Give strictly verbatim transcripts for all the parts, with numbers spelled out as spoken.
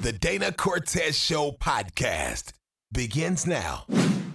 The Dana Cortez Show podcast begins now.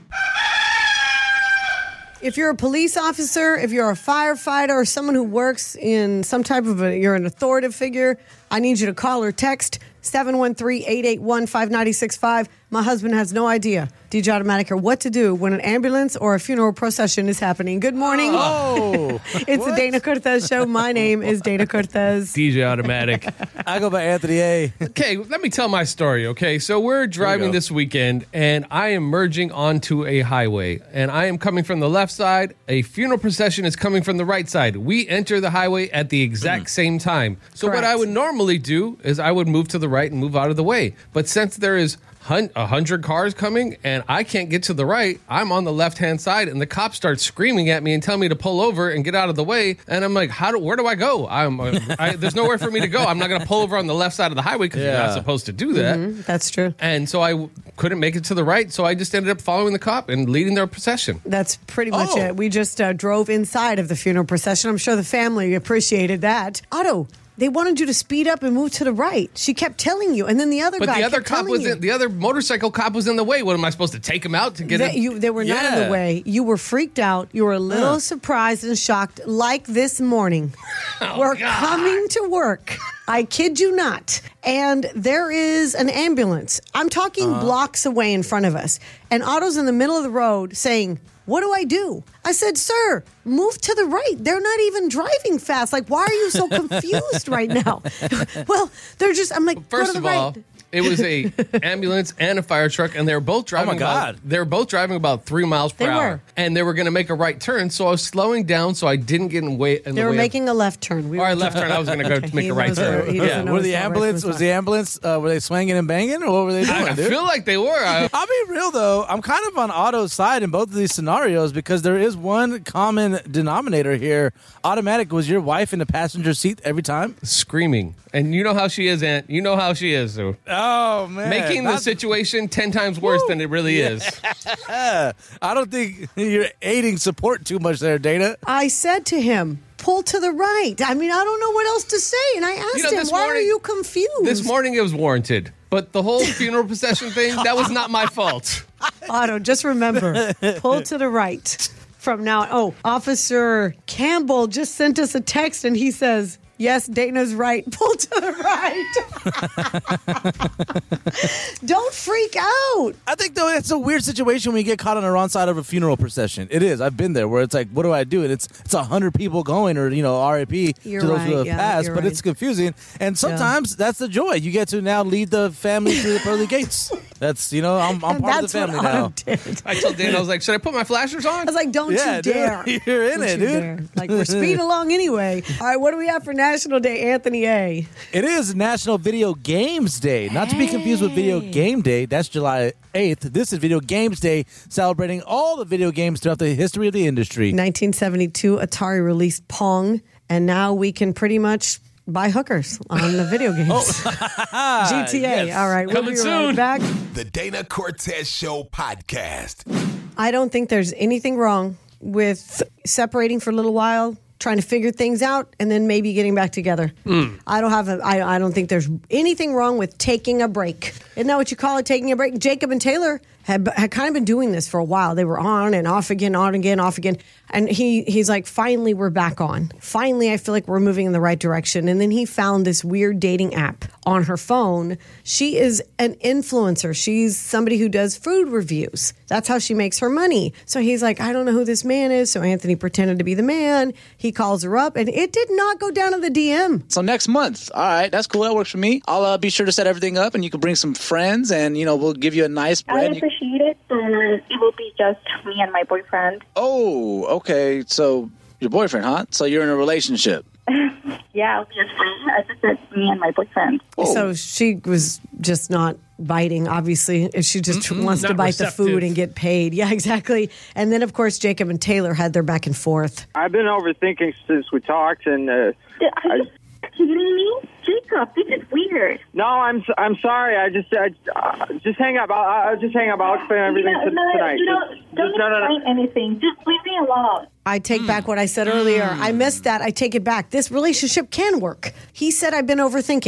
If you're a police officer, if you're a firefighter, or someone who works in some type of a, you're an authoritative figure, I need you to call or text seven one three, eight eight one, five nine six five. My husband has no idea, D J Automatic, or what to do when an ambulance or a funeral procession is happening. Good morning. Oh, it's what? the Dana Cortez Show. My name is Dana Cortez. D J Automatic. I go by Anthony A. Okay, let me tell my story, okay? So we're driving this weekend, and I am merging onto a highway, and I am coming from the left side. A funeral procession is coming from the right side. We enter the highway at the exact mm. same time. So Correct. what I would normally do is I would move to the right and move out of the way. But since there is a hundred cars coming and I can't get to the right, I'm on the left-hand side, and the cop starts screaming at me and telling me to pull over and get out of the way. And I'm like, how do, where do I go? I'm, I, there's nowhere for me to go. I'm not going to pull over on the left side of the highway because yeah. you're not supposed to do that. Mm-hmm. That's true. And so I w- couldn't make it to the right, so I just ended up following the cop and leading their procession. That's pretty much oh. it. We just uh, drove inside of the funeral procession. I'm sure the family appreciated that. Otto, they wanted you to speed up and move to the right. She kept telling you, and then the other but guy the other kept cop was you. in, the other motorcycle cop was in the way. What am I supposed to take him out to get they, him? you, they were not yeah. in the way. You were freaked out. You were a little uh. surprised and shocked, like this morning. oh, we're God. coming to work. I kid you not. And there is an ambulance. I'm talking uh-huh. blocks away in front of us. And Otto's in the middle of the road saying, what do I do? I said, sir, move to the right. They're not even driving fast. Like, why are you so confused right now? Well, they're just, I'm like, First go to of the all, right. It was a ambulance and a fire truck, and they were both driving. Oh my God! About, they were both driving about three miles per they hour, were. and they were going to make a right turn. So I was slowing down so I didn't get in, way, in they the were way. making of, a left turn. We or were a left turn. I was going to go to make He a right knows turn. where- he doesn't Yeah. know Were his the right ambulance from was the ambulance? Uh, were they swinging and banging, or what were they doing? I, I dude? feel like they were. I, I'll be real though. I'm kind of on Otto's side in both of these scenarios because there is one common denominator here. Automatic, was your wife in the passenger seat every time? screaming, and you know how she is, Aunt. You know how she is. So. Oh man, Making the Not- situation ten times worse Woo. than it really yeah. is. I don't think you're aiding support too much there, Dana. I said to him, pull to the right. I mean, I don't know what else to say. And I asked You know, him, this why morning- are you confused? This morning it was warranted, but the whole funeral procession thing, that was not my fault. Otto, just remember, pull to the right from now on. Oh, Officer Campbell just sent us a text and he says, yes, Dana's right. Pull to the right. Don't freak out. I think, though, it's a weird situation when you get caught on the wrong side of a funeral procession. It is. I've been there where it's like, what do I do? And it's it's a hundred people going, or, you know, R I P You're to those right, who have yeah, passed. you're But right. it's confusing. And sometimes that's the joy. You get to now lead the family through the pearly gates. That's, you know, I'm, I'm And part that's of the family what Otto now. did. I told Dana, I was like, should I put my flashers on? I was like, don't Yeah, you dude, dare. you're in Don't it, you dude. dare. Like, we're speeding along anyway. All right, what do we have for National Day, Anthony A? It is National Video Games Day. Not to be confused with Video Game Day. That's July eighth. This is Video Games Day, celebrating all the video games throughout the history of the industry. nineteen seventy-two, Atari released Pong, and now we can pretty much buy hookers on the video games. Oh. G T A. Yes. All right, we'll Coming be right soon. back. The Dana Cortez Show podcast. I don't think there's anything wrong with separating for a little while, trying to figure things out, and then maybe getting back together. Mm. I don't have a. I, I don't think there's anything wrong with taking a break. Isn't that what you call it, taking a break? Jacob and Taylor had, had kind of been doing this for a while. They were on and off again, on again, off again. And he he's like, finally, we're back on. Finally, I feel like we're moving in the right direction. And then he found this weird dating app on her phone. She is an influencer. She's somebody who does food reviews. That's how she makes her money. So he's like, I don't know who this man is. So Anthony pretended to be the man. He calls her up, and it did not go down to the D M. So next month. All right, that's cool. That works for me. I'll uh, be sure to set everything up, and you can bring some friends, and, you know, we'll give you a nice I bread. appreciate it, but it will be just me and my boyfriend. Oh, okay. So your boyfriend, huh? So you're in a relationship. Yeah, obviously. I just said me and my boyfriend. Oh. So she was just not biting, obviously. She just Mm-mm, wants to not bite receptive. the food and get paid. Yeah, exactly. And then, of course, Jacob and Taylor had their back and forth. I've been overthinking since we talked, and uh, Are you I, kidding me? Jacob, this is weird. no, I'm I'm sorry. I just I, uh, just hang up. I'll, I'll just hang up. I'll explain everything no, to, no, tonight. You know, Just- don't just- no, no, no. explain anything. Just leave me alone. I take back what I said earlier. I missed that. I take it back. This relationship can work. He said I've been overthinking.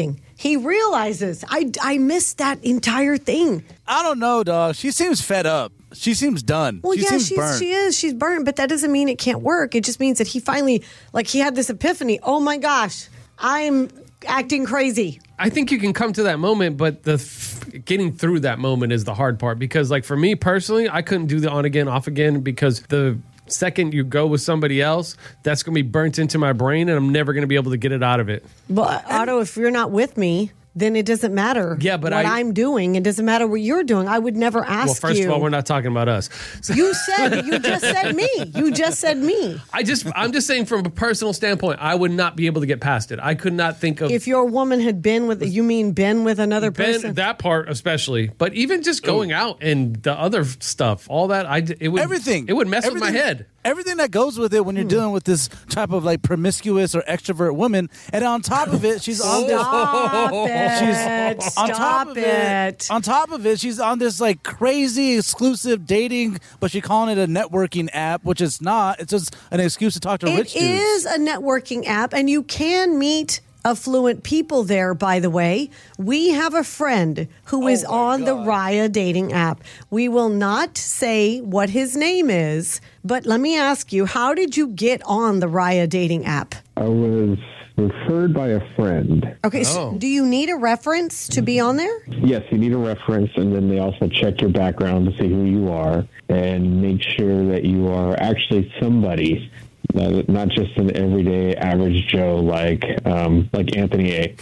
he realizes. I, I missed that entire thing. I don't know, dog. She seems fed up. She seems done. Well, she yeah, seems she's, burnt. she is. She's burnt, but that doesn't mean it can't work. It just means that he finally, like, he had this epiphany. Oh, my gosh, I'm acting crazy. I think you can come to that moment, but the th- getting through that moment is the hard part. Because, like, for me personally, I couldn't do the on again, off again because the second you go with somebody else, that's going to be burnt into my brain and I'm never going to be able to get it out of it. But, Otto, if you're not with me, then it doesn't matter Yeah, but what I- I'm doing. It doesn't matter what you're doing. I would never ask you. Well, first you. of all, we're not talking about us. So You said, you just said me. You just said me. I just, I'm just saying from a personal standpoint, I would not be able to get past it. I could not think of If your woman had been with, you mean been with another person? Ben, that part especially, but even just going out and the other stuff, all that, I d- it would Everything. It would mess with my Everything- head. Everything that goes with it when you're dealing with this type of like promiscuous or extrovert woman, and on top of it, she's on this. Stop it. She's Stop on top of it, it. On top of it, she's on this like crazy exclusive dating, but she's calling it a networking app, which it's not. It's just an excuse to talk to rich It dudes. is a networking app, and you can meet affluent people there, by the way. We have a friend who is on the Raya dating app. We will not say what his name is, but let me ask you, how did you get on the Raya dating app? I was referred by a friend. Okay, so do you need a reference to be on there? Yes, you need a reference, and then they also check your background to see who you are and make sure that you are actually somebody. Uh, not just an everyday average Joe like um, like Anthony A.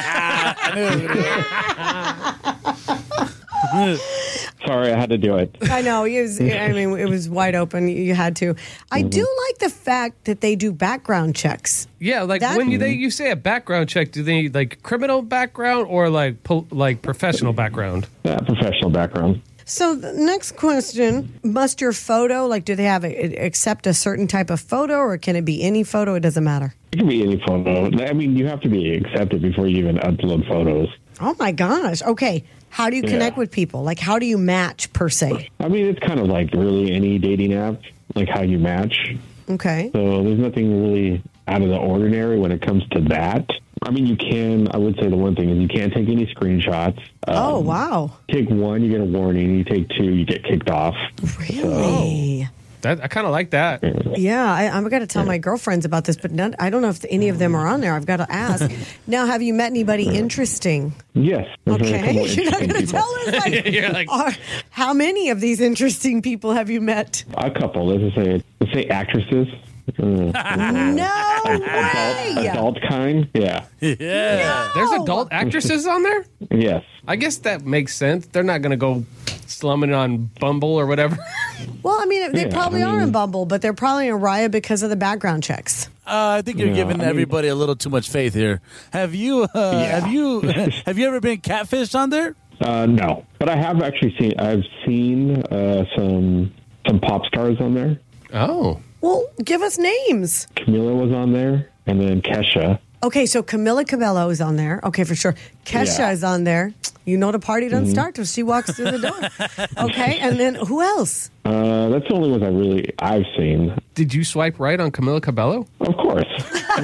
Sorry, I had to do it. I know. It was, I mean, it was wide open. You had to. I do like the fact that they do background checks. Yeah, like That- when you they you say a background check, do they need like criminal background or like po- like professional background? Yeah, professional background. So the next question, must your photo, like do they have a, accept a certain type of photo or can it be any photo? It doesn't matter. It can be any photo. I mean, you have to be accepted before you even upload photos. Oh my gosh. Okay. How do you connect Yeah. with people? Like how do you match per se? I mean, it's kind of like really any dating app, like how you match. Okay. So there's nothing really out of the ordinary when it comes to that. I mean, you can, I would say the one thing is you can't take any screenshots. Um, Oh, wow. Take one, you get a warning. You take two, you get kicked off. Really? That I kind of like that. Yeah, I, I've got to tell my girlfriends about this, but none, I don't know if any of them are on there. I've got to ask. Now, have you met anybody interesting? Yes. there's been a Okay. couple of You're not interesting going to people. tell us, like, You're like- are- how many of these interesting people have you met? A couple. Let's say, let's say actresses. Mm. No adult, way! adult kind. Yeah. Yeah. There's No! adult actresses on there? Yes. I guess that makes sense. They're not going to go slumming on Bumble or whatever. Well, I mean, they Yeah, probably I are in mean- Bumble, but they're probably in Raya because of the background checks. Uh, I think you're Yeah, giving I mean- everybody a little too much faith here. Have you? Uh, Yeah. Have you? Have you ever been catfished on there? Uh, no, but I have actually seen. I've seen uh, some some pop stars on there. Oh. Well, give us names. Camila was on there, and then Kesha. Okay, so Camila Cabello is on there. Okay, for sure. Kesha Yeah. is on there. You know the party doesn't start till she walks through the door. Okay, and then who else? Uh, that's the only ones I really I've seen. Did you swipe right on Camila Cabello? Of course. you,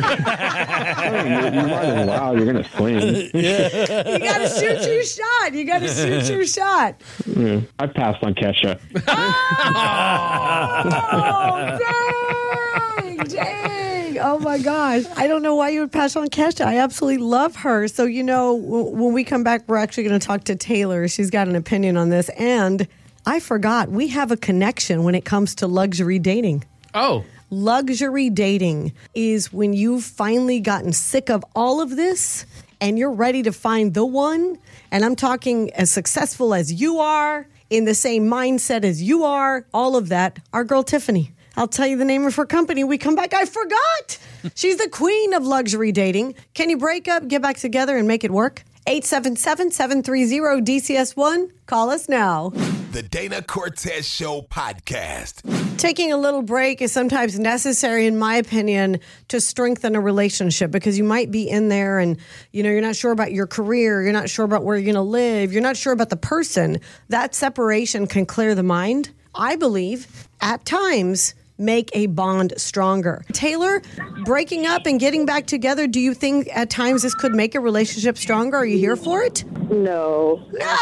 you might as well. You're gonna swing. You got to shoot your shot. You got to shoot your shot. Yeah. I passed on Kesha. Oh, dang, dang. Oh, my gosh. I don't know why you would pass on Kesha. I absolutely love her. So, you know, w- when we come back, we're actually going to talk to Taylor. She's got an opinion on this. And I forgot, we have a connection when it comes to luxury dating. Oh. Luxury dating is when you've finally gotten sick of all of this and you're ready to find the one. And I'm talking as successful as you are, in the same mindset as you are, all of that. Our girl Tiffany. I'll tell you the name of her company. We come back. I forgot. She's the queen of luxury dating. Can you break up, get back together, and make it work? eight seven seven, seven three zero, D C S one. Call us now. The Dana Cortez Show podcast. Taking a little break is sometimes necessary, in my opinion, to strengthen a relationship because you might be in there and, you know, you're not sure about your career. You're not sure about where you're going to live. You're not sure about the person. That separation can clear the mind. I believe at times make a bond stronger. Taylor, breaking up and getting back together, do you think at times this could make a relationship stronger? Are you here for it? No.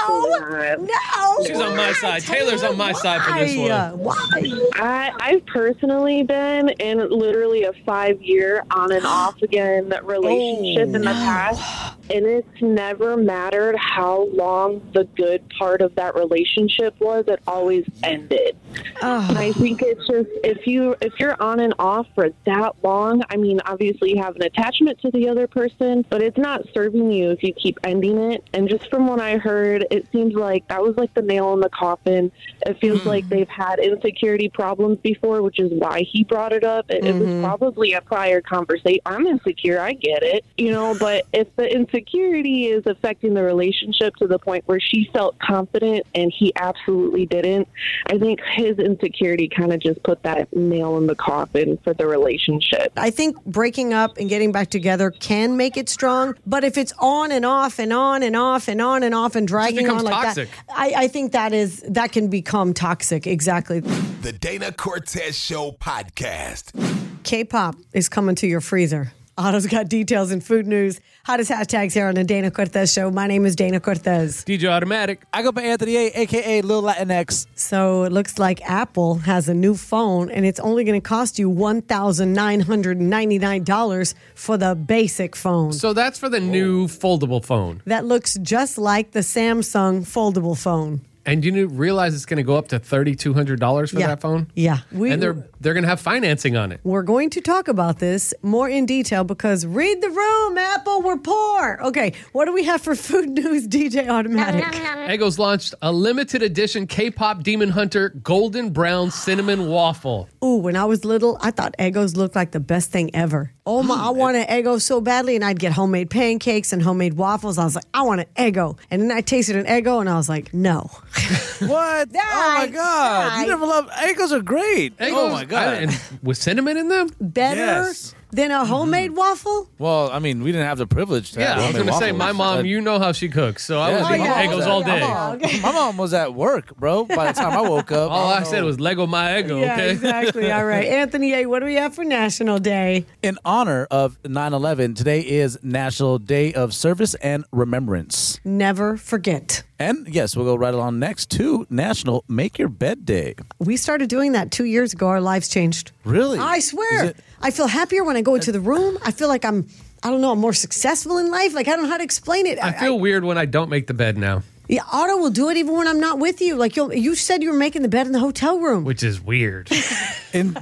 No. No. She's on my side. Taylor's on my side for this one. Why? I, I've personally been in literally a five-year on and off again relationship Oh, in the past, and it's never mattered how long the good part of that relationship was. It always ended. Oh. And I think it's just if you if you're on and off for that long, I mean, obviously you have an attachment to the other person, but it's not serving you if you keep ending it. And just from what I heard, it seems like that was like the nail in the coffin. It feels mm. like they've had insecurity problems before, which is why he brought it up. It, mm-hmm. it was probably a prior conversation. I'm insecure, I get it, you know, but if the insecurity is affecting the relationship to the point where she felt confident and he absolutely didn't, I think his insecurity kind of just put that nail in the coffin for the relationship. I think breaking up and getting back together can make it strong, but if it's on and off and on and off and on and off and dragging on like toxic. that, I, I think that is that can become toxic. Exactly. The Dana Cortez Show podcast. K-pop is coming to your freezer. Otto's got details and food news. Hottest hashtags here on the Dana Cortez Show. My name is Dana Cortez. D J Automatic. I go by Anthony A, a k a. Lil Latinx. So it looks like Apple has a new phone, and it's only going to cost you one thousand nine hundred ninety-nine dollars for the basic phone. So that's for the new foldable phone. That looks just like the Samsung foldable phone. And you realize it's going to go up to three thousand two hundred dollars for Yeah. that phone? Yeah. We, And they're they're going to have financing on it. We're going to talk about this more in detail because read the room, Apple, we're poor. Okay, what do we have for food news, D J Automatic? Eggo's launched a limited edition K-pop Demon Hunter Golden Brown Cinnamon Waffle. Ooh, when I was little, I thought Eggos looked like the best thing ever. Oh my, I wanted Eggo so badly, and I'd get homemade pancakes and homemade waffles. I was like, I want an Eggo. And then I tasted an Eggo, and I was like, no. What? Oh my Die, God! die. You never loved Eggos are great. Eggos, oh my God! I- and with cinnamon in them? Better Yes. than a homemade waffle? Well, I mean, we didn't have the privilege to Yeah, have I was going to say, waffles. my mom, But- you know how she cooks. So I Yeah, was my eating mom Eggos was all at- day. Oh, okay. My mom was at work, bro. By the time I woke up, All I I don't said know. was Lego my Eggo, Yeah, okay? exactly. All right. Anthony A., what do we have for National Day? In honor of nine eleven, today is National Day of Service and Remembrance. Never forget. And yes, we'll go right along next to National Make Your Bed Day. We started doing that two years ago. Our lives changed. Really? I Is swear. it- I feel happier when I go into the room. I feel like I'm, I don't know, I'm more successful in life. Like, I don't know how to explain it. I feel weird when I don't make the bed now, Yeah, Otto will do it even when I'm not with you. Like, you'll, you said you were making the bed in the hotel room. which is weird. In,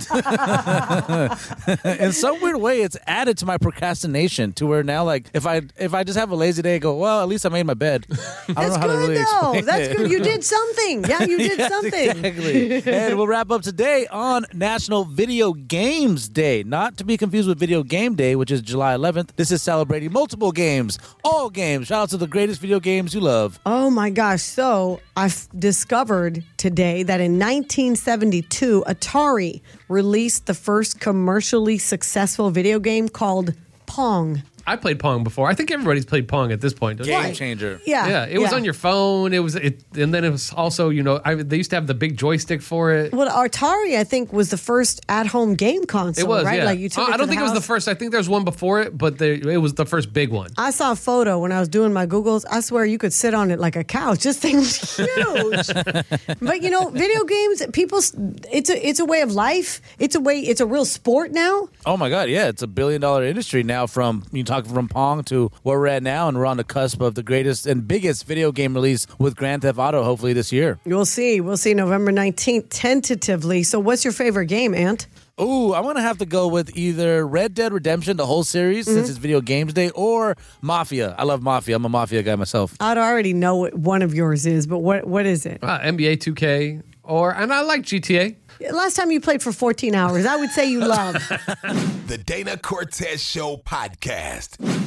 in some weird way, it's added to my procrastination to where now, like, if I if I just have a lazy day, I go, well, at least I made my bed. I don't That's know how to good, really though. explain That's it. good. You did something. Yeah, you did Yes, something. Exactly. And we'll wrap up today on National Video Games Day. Not to be confused with Video Game Day, which is July eleventh. This is celebrating multiple games, all games. Shout out to the greatest video games you love. Oh my gosh. So I've discovered today that in nineteen seventy-two, Atari released the first commercially successful video game called Pong. I played Pong before. I think everybody's played Pong at this point. Doesn't Game it? changer. Yeah. Yeah, it was on your phone. It was, it, and then it was also, you know, I, they used to have the big joystick for it. Well, Atari, I think, was the first at-home game console, It was, right? yeah. Like you took Uh, it I to don't the think it was the house. first. I think there's one before it, but they, it was the first big one. I saw a photo when I was doing my Googles. I swear you could sit on it like a couch. This thing was huge. But you know, video games, people, it's a it's a way of life. It's a way. It's a real sport now. Oh my God, yeah, it's a billion dollar industry now. From you talk from Pong to where we're at now, and we're on the cusp of the greatest and biggest video game release with Grand Theft Auto, hopefully this year. We'll see. We'll see November nineteenth, tentatively. So, what's your favorite game, Ant? Ooh, I'm gonna have to go with either Red Dead Redemption, the whole series, Mm-hmm. since it's Video Games Day, or Mafia. I love Mafia. I'm a Mafia guy myself. I'd already know what one of yours is, but what what is it? Uh, N B A two K, or and I like G T A. Last time you played for fourteen hours, I would say you love. The Dana Cortez Show podcast.